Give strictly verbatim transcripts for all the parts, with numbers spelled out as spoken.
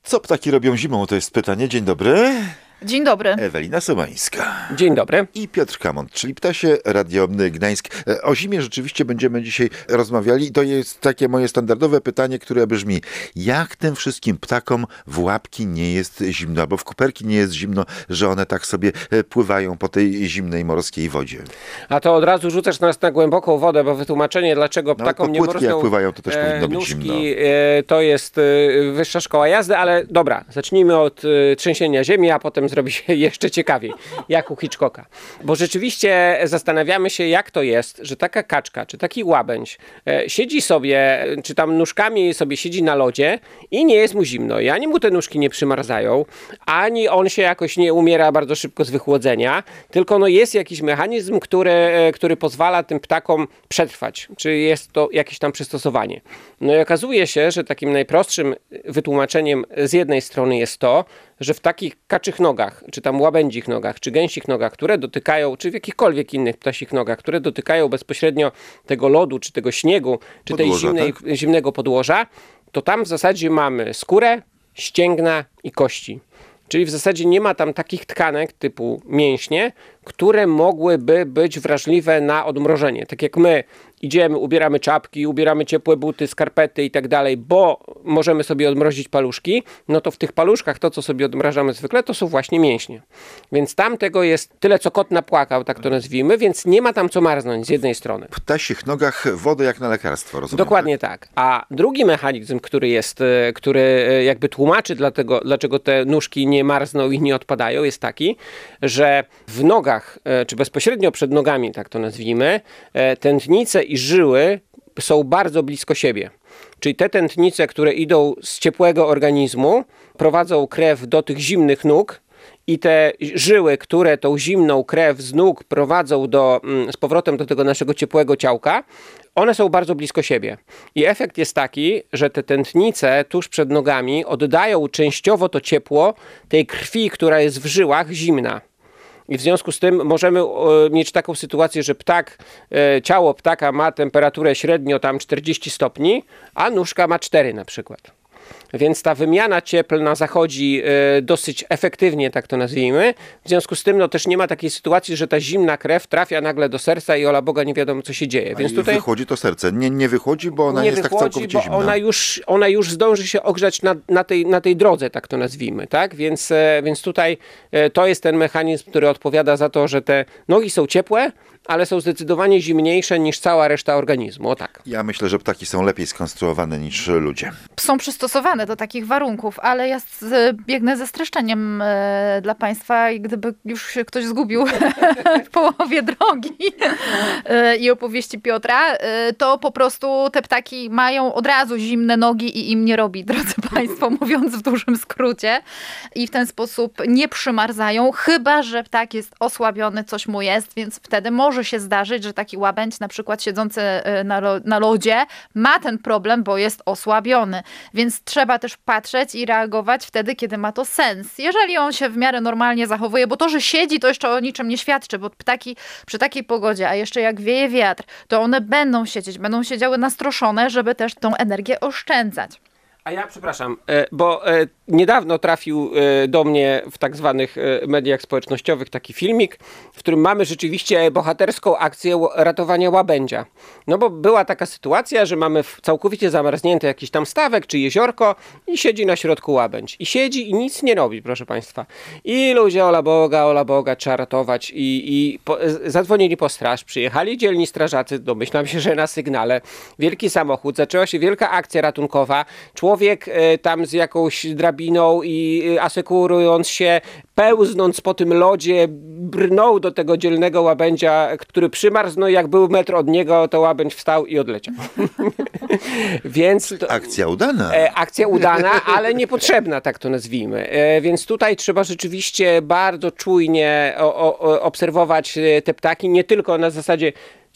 Co ptaki robią zimą? To jest pytanie. Dzień dobry. Dzień dobry. Ewelina Somańska. Dzień dobry. I Piotr Kamont, czyli Ptasie Radio Gdańsk. O zimie rzeczywiście będziemy dzisiaj rozmawiali. To jest takie moje standardowe pytanie, które brzmi: jak tym wszystkim ptakom w łapki nie jest zimno, albo w kuperki nie jest zimno, że one tak sobie pływają po tej zimnej morskiej wodzie? A to od razu rzucasz nas na głęboką wodę, bo wytłumaczenie, dlaczego ptakom no, nie płytki mrozną jak pływają, to też e, powinno być nóżki, zimno. E, to jest e, wyższa szkoła jazdy, ale dobra, zacznijmy od e, trzęsienia ziemi, a potem zrobi się jeszcze ciekawiej, jak u Hitchcocka. Bo rzeczywiście zastanawiamy się, jak to jest, że taka kaczka, czy taki łabędź e, siedzi sobie, czy tam nóżkami sobie siedzi na lodzie i nie jest mu zimno. I ani mu te nóżki nie przymarzają, ani on się jakoś nie umiera bardzo szybko z wychłodzenia, tylko no jest jakiś mechanizm, który, e, który pozwala tym ptakom przetrwać. Czy jest to jakieś tam przystosowanie. No i okazuje się, że takim najprostszym wytłumaczeniem z jednej strony jest to, że w takich kaczych nogach, czy tam łabędzich nogach, czy gęsich nogach, które dotykają, czy w jakichkolwiek innych ptasich nogach, które dotykają bezpośrednio tego lodu, czy tego śniegu, czy podłoża, tej zimnej, tak? zimnego podłoża, to tam w zasadzie mamy skórę, ścięgna i kości. Czyli w zasadzie nie ma tam takich tkanek typu mięśnie, które mogłyby być wrażliwe na odmrożenie. Tak jak my idziemy, ubieramy czapki, ubieramy ciepłe buty, skarpety i tak dalej, bo możemy sobie odmrozić paluszki, no to w tych paluszkach to, co sobie odmrażamy zwykle, to są właśnie mięśnie. Więc tam tego jest tyle, co kot napłakał, tak to nazwijmy, więc nie ma tam co marznąć z jednej strony. W ptasich nogach wodę jak na lekarstwo, rozumiem? Dokładnie tak? tak. A drugi mechanizm, który jest, który jakby tłumaczy dlatego, dlaczego te nóżki nie marzną i nie odpadają, jest taki, że w nogach, czy bezpośrednio przed nogami, tak to nazwijmy, tętnice i żyły są bardzo blisko siebie. Czyli te tętnice, które idą z ciepłego organizmu, prowadzą krew do tych zimnych nóg i te żyły, które tą zimną krew z nóg prowadzą do, z powrotem do tego naszego ciepłego ciałka, one są bardzo blisko siebie. I efekt jest taki, że te tętnice tuż przed nogami oddają częściowo to ciepło tej krwi, która jest w żyłach, zimna. I w związku z tym możemy e, mieć taką sytuację, że ptak, e, ciało ptaka ma temperaturę średnio tam czterdzieści stopni, a nóżka ma cztery na przykład. Więc ta wymiana cieplna zachodzi e, dosyć efektywnie, tak to nazwijmy. W związku z tym no, też nie ma takiej sytuacji, że ta zimna krew trafia nagle do serca i ola Boga nie wiadomo, co się dzieje. A Więc i tutaj wychodzi to serce. Nie, nie wychodzi, bo ona nie jest wychodzi, tak całkowicie bo zimna. ona już, ona już zdąży się ogrzać na, na, tej, na tej drodze, tak to nazwijmy. Tak? Więc, e, więc tutaj e, to jest ten mechanizm, który odpowiada za to, że te nogi są ciepłe, ale są zdecydowanie zimniejsze niż cała reszta organizmu. O tak. Ja myślę, że ptaki są lepiej skonstruowane niż ludzie. Są przystosowane do takich warunków, ale ja z, biegnę ze streszczeniem e, dla Państwa i gdyby już się ktoś zgubił w połowie drogi e, i opowieści Piotra, e, to po prostu te ptaki mają od razu zimne nogi i im nie robi, drodzy Państwo, mówiąc w dużym skrócie. I w ten sposób nie przymarzają, chyba że ptak jest osłabiony, coś mu jest, więc wtedy może się zdarzyć, że taki łabędź, na przykład siedzący na, lo, na lodzie, ma ten problem, bo jest osłabiony. Więc trzeba też patrzeć i reagować wtedy, kiedy ma to sens. Jeżeli on się w miarę normalnie zachowuje, bo to, że siedzi, to jeszcze o niczym nie świadczy, bo ptaki przy takiej pogodzie, a jeszcze jak wieje wiatr, to one będą siedzieć, będą siedziały nastroszone, żeby też tą energię oszczędzać. A ja przepraszam, bo niedawno trafił do mnie w tak zwanych mediach społecznościowych taki filmik, w którym mamy rzeczywiście bohaterską akcję ratowania łabędzia. No bo była taka sytuacja, że mamy całkowicie zamarznięty jakiś tam stawek czy jeziorko i siedzi na środku łabędź. I siedzi i nic nie robi, proszę Państwa. I ludzie, ola Boga, ola Boga, trzeba ratować. I, i po, zadzwonili po straż, przyjechali dzielni strażacy, domyślam się, że na sygnale. Wielki samochód, zaczęła się wielka akcja ratunkowa. Człowiek Człowiek tam z jakąś drabiną i asekurując się, pełznąc po tym lodzie, brnął do tego dzielnego łabędzia, który przymarzł, no jak był metr od niego, to łabędź wstał i odleciał. Więc to, akcja udana. E, akcja udana, ale niepotrzebna, tak to nazwijmy. E, więc tutaj trzeba rzeczywiście bardzo czujnie o, o, obserwować te ptaki, nie tylko na zasadzie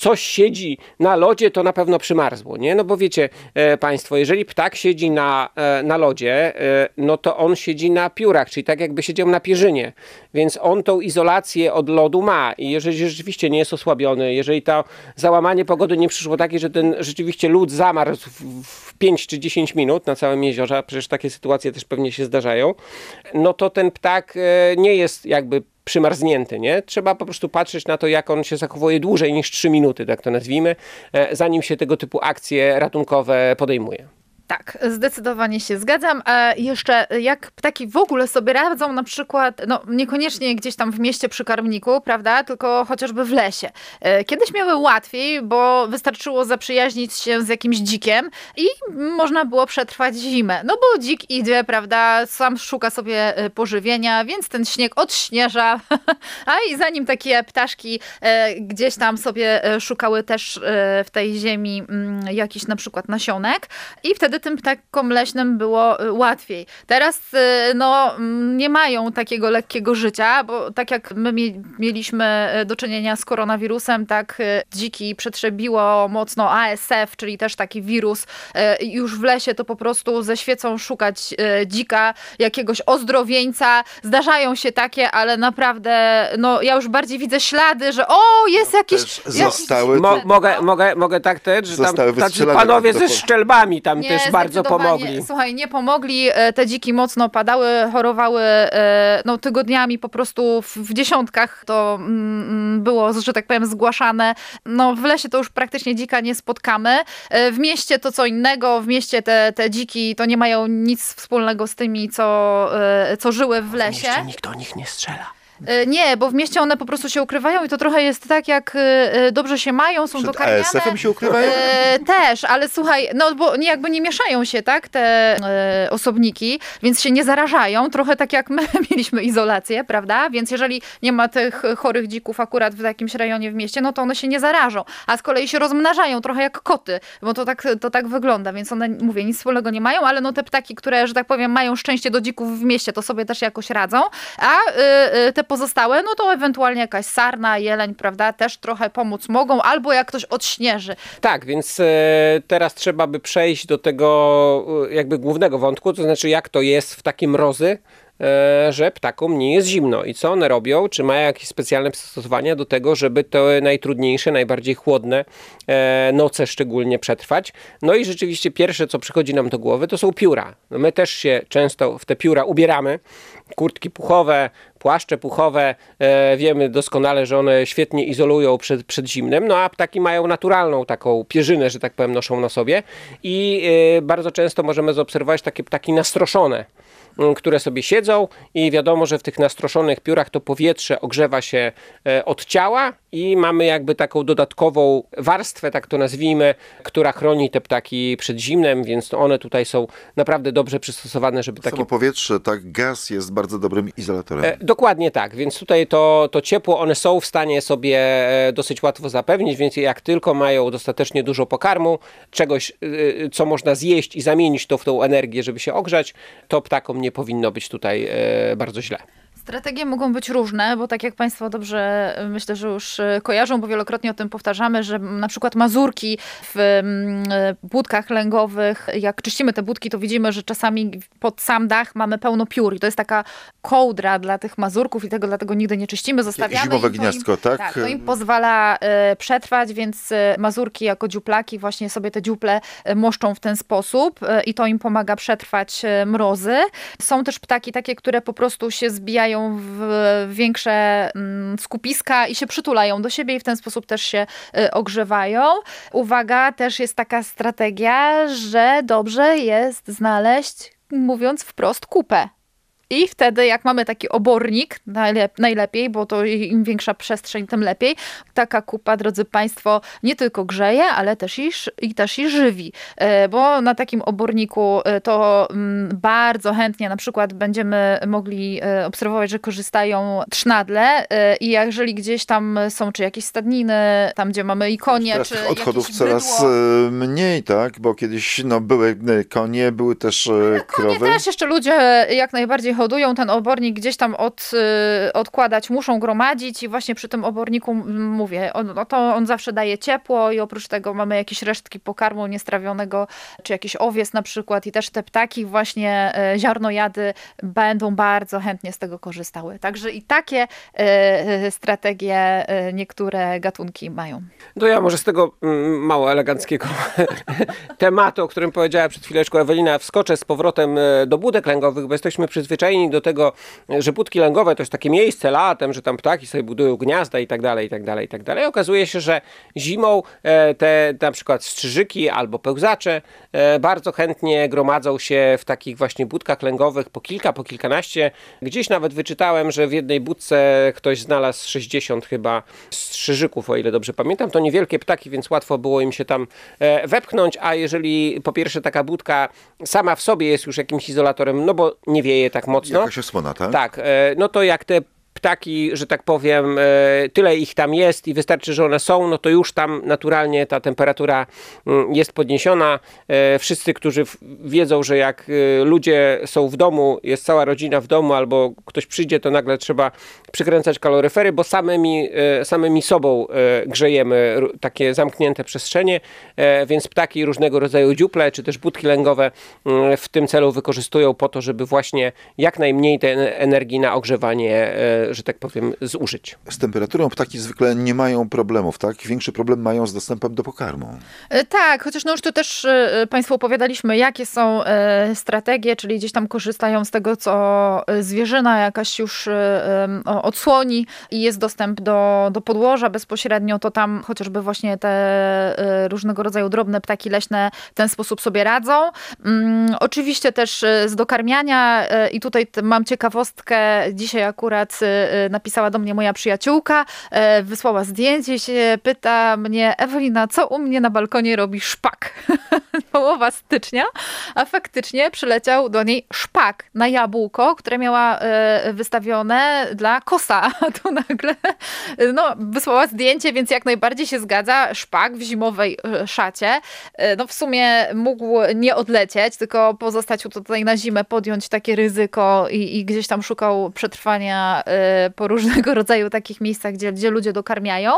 coś siedzi na lodzie, to na pewno przymarzło, nie? No bo wiecie e, państwo, jeżeli ptak siedzi na, e, na lodzie, e, no to on siedzi na piórach, czyli tak jakby siedział na pierzynie, więc on tą izolację od lodu ma i jeżeli rzeczywiście nie jest osłabiony, jeżeli to załamanie pogody nie przyszło takie, że ten rzeczywiście lód zamarzł w, w pięć czy dziesięć minut na całym jeziorze, a przecież takie sytuacje też pewnie się zdarzają, no to ten ptak e, nie jest jakby przymarznięty, nie? Trzeba po prostu patrzeć na to, jak on się zachowuje dłużej niż trzy minuty, tak to nazwijmy, e, zanim się tego typu akcje ratunkowe podejmuje. Tak, zdecydowanie się zgadzam. A jeszcze jak ptaki w ogóle sobie radzą, na przykład, no niekoniecznie gdzieś tam w mieście przy karmniku, prawda, tylko chociażby w lesie. Kiedyś miały łatwiej, bo wystarczyło zaprzyjaźnić się z jakimś dzikiem i można było przetrwać zimę. No bo dzik idzie, prawda, sam szuka sobie pożywienia, więc ten śnieg odśnieża. A i zanim takie ptaszki gdzieś tam sobie szukały też w tej ziemi jakichś na przykład nasionek i wtedy tym ptakom leśnym było łatwiej. Teraz no, nie mają takiego lekkiego życia, bo tak jak my mieliśmy do czynienia z koronawirusem, tak dziki przetrzebiło mocno A S F, czyli też taki wirus. Już w lesie to po prostu ze świecą szukać dzika, jakiegoś ozdrowieńca. Zdarzają się takie, ale naprawdę no, ja już bardziej widzę ślady, że o, jest jakiś... Zostały... Mo, mogę, mogę, mogę tak też, że tam tacy panowie ze szczelbami tam nie, też bardzo pomogli. Słuchaj, nie pomogli. Te dziki mocno padały, chorowały no, tygodniami po prostu w, w dziesiątkach. To mm, było, że tak powiem, zgłaszane. No, w lesie to już praktycznie dzika nie spotkamy. W mieście to co innego. W mieście te, te dziki to nie mają nic wspólnego z tymi, co, co żyły w lesie. W mieście nikt o nich nie strzela. Nie, bo w mieście one po prostu się ukrywają i to trochę jest tak, jak dobrze się mają, są Przed dokarmiane. A S F-em się ukrywają? E, też, ale słuchaj, no bo nie, jakby nie mieszają się, tak, te e, osobniki, więc się nie zarażają, trochę tak jak my mieliśmy izolację, prawda, więc jeżeli nie ma tych chorych dzików akurat w jakimś rejonie w mieście, no to one się nie zarażą, a z kolei się rozmnażają trochę jak koty, bo to tak, to tak wygląda, więc one, mówię, nic wspólnego nie mają, ale no te ptaki, które, że tak powiem, mają szczęście do dzików w mieście, to sobie też jakoś radzą, a y, te pozostałe, no to ewentualnie jakaś sarna, jeleń, prawda, też trochę pomóc mogą, albo jak ktoś odśnieży. Tak, więc e, teraz trzeba by przejść do tego e, jakby głównego wątku, to znaczy jak to jest w takie mrozy, e, że ptakom nie jest zimno i co one robią, czy mają jakieś specjalne przystosowania do tego, żeby te najtrudniejsze, najbardziej chłodne e, noce szczególnie przetrwać. No i rzeczywiście pierwsze, co przychodzi nam do głowy, to są pióra. No my też się często w te pióra ubieramy, kurtki puchowe, płaszcze puchowe, e, wiemy doskonale, że one świetnie izolują przed, przed zimnem, no a ptaki mają naturalną taką pierzynę, że tak powiem, noszą na sobie i e, bardzo często możemy zaobserwować takie ptaki nastroszone, m, które sobie siedzą i wiadomo, że w tych nastroszonych piórach to powietrze ogrzewa się e, od ciała i mamy jakby taką dodatkową warstwę, tak to nazwijmy, która chroni te ptaki przed zimnem, więc one tutaj są naprawdę dobrze przystosowane, żeby takie... Samo powietrze, tak, gaz jest bardzo dobrym izolatorem. E, dokładnie tak, więc tutaj to, to ciepło one są w stanie sobie e, dosyć łatwo zapewnić, więc jak tylko mają dostatecznie dużo pokarmu, czegoś, e, co można zjeść i zamienić to w tą energię, żeby się ogrzać, to ptakom nie powinno być tutaj e, bardzo źle. Strategie mogą być różne, bo tak jak Państwo dobrze myślę, że już kojarzą, bo wielokrotnie o tym powtarzamy, że na przykład mazurki w budkach lęgowych, jak czyścimy te budki, to widzimy, że czasami pod sam dach mamy pełno piór i to jest taka kołdra dla tych mazurków i tego dlatego nigdy nie czyścimy, zostawiamy. Zimowe im, gniazdko, im, tak? Tak, to im pozwala y, przetrwać, więc mazurki jako dziuplaki właśnie sobie te dziuple moszczą w ten sposób y, i to im pomaga przetrwać y, mrozy. Są też ptaki takie, które po prostu się zbijają w większe skupiska i się przytulają do siebie i w ten sposób też się ogrzewają. Uwaga, też jest taka strategia, że dobrze jest znaleźć, mówiąc wprost, kupę. I wtedy, jak mamy taki obornik, najlep- najlepiej, bo to im większa przestrzeń, tym lepiej. Taka kupa, drodzy Państwo, nie tylko grzeje, ale też i, i, też i żywi. Bo na takim oborniku to bardzo chętnie na przykład będziemy mogli obserwować, że korzystają trznadle i jeżeli gdzieś tam są, czy jakieś stadniny, tam gdzie mamy i konie, teraz czy tych odchodów jakieś coraz bydło. mniej, tak? Bo kiedyś no, były konie, były też Konie krowy. też jeszcze ludzie jak najbardziej hodują, ten obornik gdzieś tam od, odkładać, muszą gromadzić i właśnie przy tym oborniku mówię, on, no to on zawsze daje ciepło i oprócz tego mamy jakieś resztki pokarmu niestrawionego, czy jakiś owiec na przykład i też te ptaki właśnie ziarnojady będą bardzo chętnie z tego korzystały. Także i takie strategie niektóre gatunki mają. To ja może z tego mało eleganckiego tematu, o którym powiedziała przed chwileczką Ewelina, wskoczę z powrotem do budek lęgowych, bo jesteśmy przyzwyczajeni do tego, że budki lęgowe to jest takie miejsce latem, że tam ptaki sobie budują gniazda i tak dalej, i tak dalej, i tak dalej. Okazuje się, że zimą te na przykład strzyżyki albo pełzacze bardzo chętnie gromadzą się w takich właśnie budkach lęgowych po kilka, po kilkanaście. Gdzieś nawet wyczytałem, że w jednej budce ktoś znalazł sześćdziesiąt chyba strzyżyków, o ile dobrze pamiętam. To niewielkie ptaki, więc łatwo było im się tam wepchnąć, a jeżeli po pierwsze taka budka sama w sobie jest już jakimś izolatorem, no bo nie wieje tak mocno. Jakaś osłona, tak? Tak, no to jak te ptaki, że tak powiem, tyle ich tam jest i wystarczy, że one są, no to już tam naturalnie ta temperatura jest podniesiona. Wszyscy, którzy wiedzą, że jak ludzie są w domu, jest cała rodzina w domu albo ktoś przyjdzie, to nagle trzeba przykręcać kaloryfery, bo samymi, samymi sobą grzejemy takie zamknięte przestrzenie, więc ptaki różnego rodzaju dziuple, czy też budki lęgowe w tym celu wykorzystują po to, żeby właśnie jak najmniej tej energii na ogrzewanie, że tak powiem, zużyć. Z temperaturą ptaki zwykle nie mają problemów, tak? Większy problem mają z dostępem do pokarmu. Tak, chociaż no już tu też Państwu opowiadaliśmy, jakie są strategie, czyli gdzieś tam korzystają z tego, co zwierzyna jakaś już odsłoni i jest dostęp do, do podłoża bezpośrednio, to tam chociażby właśnie te różnego rodzaju drobne ptaki leśne w ten sposób sobie radzą. Oczywiście też z dokarmiania i tutaj mam ciekawostkę, dzisiaj akurat napisała do mnie moja przyjaciółka, wysłała zdjęcie, się pyta mnie: Ewelina, co u mnie na balkonie robi szpak? Połowa stycznia, a faktycznie przyleciał do niej szpak na jabłko, które miała wystawione dla kosa. A tu nagle no, wysłała zdjęcie, więc jak najbardziej się zgadza. Szpak w zimowej szacie. No w sumie mógł nie odlecieć, tylko pozostać tutaj na zimę, podjąć takie ryzyko i, i gdzieś tam szukał przetrwania po różnego rodzaju takich miejscach, gdzie, gdzie ludzie dokarmiają.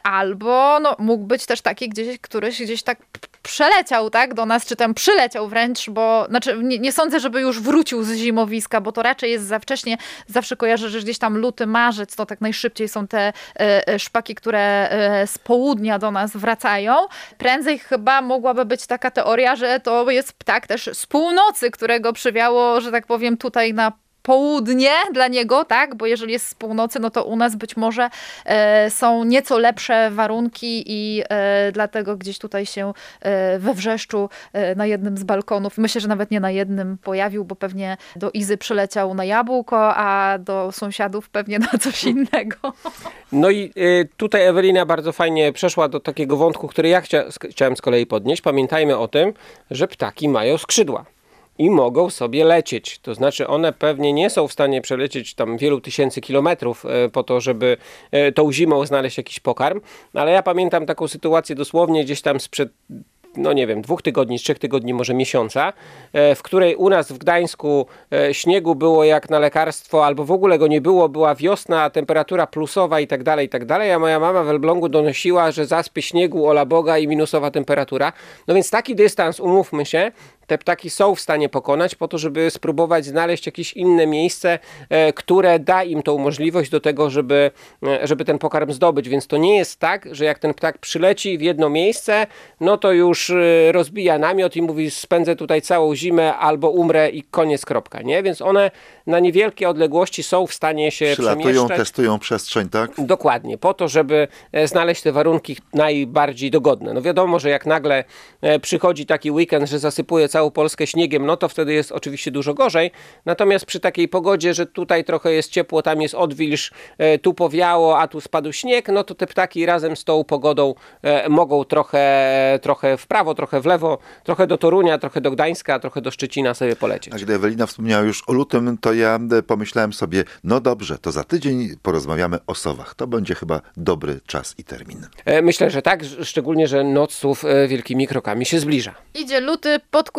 Albo no, mógł być też taki gdzieś, któryś gdzieś tak przeleciał, tak, do nas, czy tam przyleciał wręcz, bo znaczy nie, nie sądzę, żeby już wrócił z zimowiska, bo to raczej jest za wcześnie. Zawsze kojarzę, że gdzieś tam luty, marzec, to tak najszybciej są te e, szpaki, które e, z południa do nas wracają. Prędzej chyba mogłaby być taka teoria, że to jest ptak też z północy, którego przywiało, że tak powiem, tutaj na południe dla niego, tak, bo jeżeli jest z północy, no to u nas być może e, są nieco lepsze warunki i e, dlatego gdzieś tutaj się e, we Wrzeszczu e, na jednym z balkonów, myślę, że nawet nie na jednym pojawił, bo pewnie do Izy przyleciał na jabłko, a do sąsiadów pewnie na coś innego. No i y, tutaj Ewelina bardzo fajnie przeszła do takiego wątku, który ja chcia, chciałem z kolei podnieść. Pamiętajmy o tym, że ptaki mają skrzydła i mogą sobie lecieć. To znaczy one pewnie nie są w stanie przelecieć tam wielu tysięcy kilometrów po to, żeby tą zimą znaleźć jakiś pokarm, ale ja pamiętam taką sytuację dosłownie gdzieś tam sprzed, no nie wiem, dwóch tygodni, trzech tygodni, może miesiąca, w której u nas w Gdańsku śniegu było jak na lekarstwo, albo w ogóle go nie było, była wiosna, temperatura plusowa i tak dalej, i tak dalej, a moja mama w Elblągu donosiła, że zaspy śniegu, ola Boga, i minusowa temperatura. No więc taki dystans, umówmy się, te ptaki są w stanie pokonać po to, żeby spróbować znaleźć jakieś inne miejsce, które da im tą możliwość do tego, żeby, żeby ten pokarm zdobyć. Więc to nie jest tak, że jak ten ptak przyleci w jedno miejsce, no to już rozbija namiot i mówi: spędzę tutaj całą zimę albo umrę i koniec, kropka, nie? Więc one na niewielkie odległości są w stanie się przylatują, przemieszczać. testują przestrzeń, tak? Dokładnie, po to, żeby znaleźć te warunki najbardziej dogodne. No wiadomo, że jak nagle przychodzi taki weekend, że zasypuje całą Polskę śniegiem, no to wtedy jest oczywiście dużo gorzej. Natomiast przy takiej pogodzie, że tutaj trochę jest ciepło, tam jest odwilż, tu powiało, a tu spadł śnieg, no to te ptaki razem z tą pogodą mogą trochę, trochę w prawo, trochę w lewo, trochę do Torunia, trochę do Gdańska, trochę do Szczecina sobie polecieć. A gdy Ewelina wspomniała już o lutym, to ja pomyślałem sobie, no dobrze, to za tydzień porozmawiamy o sowach. To będzie chyba dobry czas i termin. Myślę, że tak, szczególnie, że noc słów wielkimi krokami się zbliża. Idzie luty, podkuj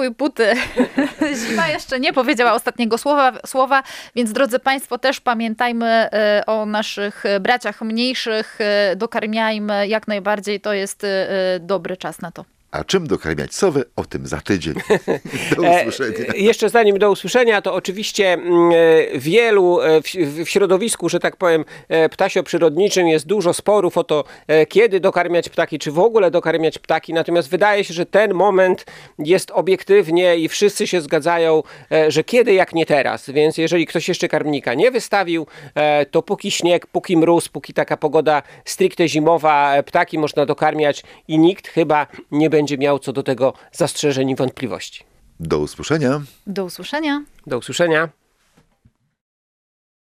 swój buty. Zima jeszcze nie powiedziała ostatniego słowa, słowa, więc drodzy Państwo, też pamiętajmy o naszych braciach mniejszych, dokarmiajmy jak najbardziej, to jest dobry czas na to. A czym dokarmiać sowy? O tym za tydzień. Do usłyszenia. E, jeszcze zanim do usłyszenia, to oczywiście e, wielu e, w, w środowisku, że tak powiem, e, ptasio-przyrodniczym jest dużo sporów o to, e, kiedy dokarmiać ptaki, czy w ogóle dokarmiać ptaki. Natomiast wydaje się, że ten moment jest obiektywnie i wszyscy się zgadzają, e, że kiedy, jak nie teraz. Więc jeżeli ktoś jeszcze karmnika nie wystawił, e, to póki śnieg, póki mróz, póki taka pogoda stricte zimowa, e, ptaki można dokarmiać i nikt chyba nie będzie będzie miał co do tego zastrzeżeń i wątpliwości. Do usłyszenia. Do usłyszenia. Do usłyszenia.